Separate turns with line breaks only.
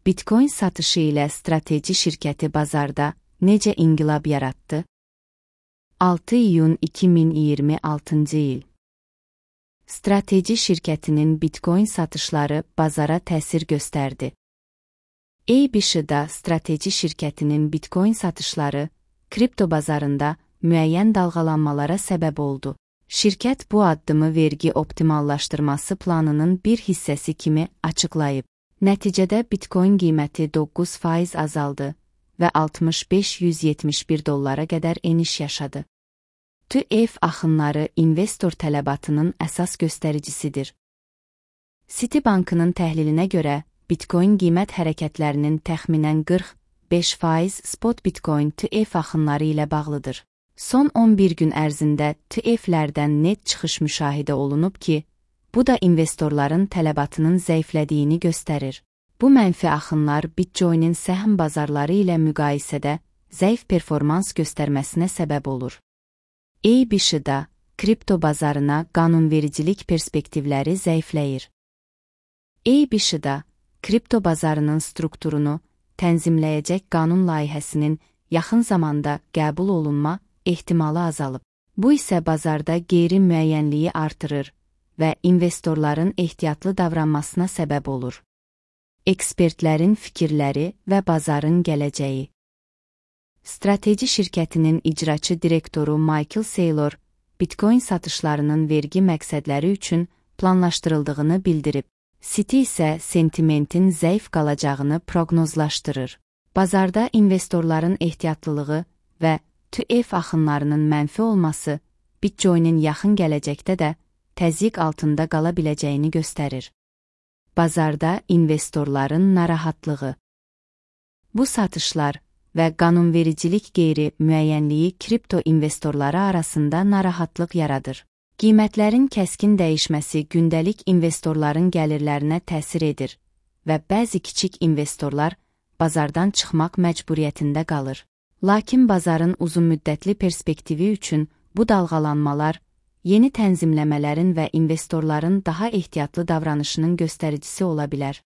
Bitcoin satışı ilə strateji şirkəti bazarda necə inqilab yaratdı? 6 iyun 2026 il. Strateji şirkətinin Bitcoin satışları bazara təsir göstərdi. ABC-da strateji şirkətinin Bitcoin satışları kripto bazarında müəyyən dalğalanmalara səbəb oldu. Şirkət bu addımı vergi optimallaşdırması planının bir hissəsi kimi açıqlayıb. Nəticədə Bitcoin qiyməti 9% azaldı və 65-171 dollara qədər eniş yaşadı. TÜEF axınları investor tələbatının əsas göstəricisidir. Citibankının təhlilinə görə, Bitcoin qiymət hərəkətlərinin təxminən 45% spot Bitcoin TÜEF axınları ilə bağlıdır. Son 11 gün ərzində TÜEF-lərdən net çıxış müşahidə olunub ki, bu da investorların tələbatının zəiflədiyini göstərir. Bu mənfi axınlar Bitcoin-in səhm bazarları ilə müqayisədə zəif performans göstərməsinə səbəb olur. ABC-da kripto bazarına qanunvericilik perspektivləri zəifləyir. ABC-da kripto bazarının strukturunu tənzimləyəcək qanun layihəsinin yaxın zamanda qəbul olunma ehtimalı azalıb. Bu isə bazarda qeyri-müəyyənliyi artırır və investorların ehtiyatlı davranmasına səbəb olur. Ekspertlərin fikirləri və bazarın gələcəyi. Strateji şirkətinin icraçı direktoru Michael Saylor, Bitcoin satışlarının vergi məqsədləri üçün planlaşdırıldığını bildirib. Citi isə sentimentin zəif qalacağını proqnozlaşdırır. Bazarda investorların ehtiyatlılığı və TÜEF axınlarının mənfi olması Bitcoin-in yaxın gələcəkdə də təzyiq altında qala biləcəyini göstərir. Bazarda investorların narahatlığı. Bu satışlar və qanunvericilik qeyri-müəyyənliyi kripto investorları arasında narahatlıq yaradır. Qiymətlərin kəskin dəyişməsi gündəlik investorların gəlirlərinə təsir edir və bəzi kiçik investorlar bazardan çıxmaq məcburiyyətində qalır. Lakin bazarın uzunmüddətli perspektivi üçün bu dalğalanmalar yeni tənzimləmələrin və investorların daha ehtiyatlı davranışının göstəricisi ola bilər.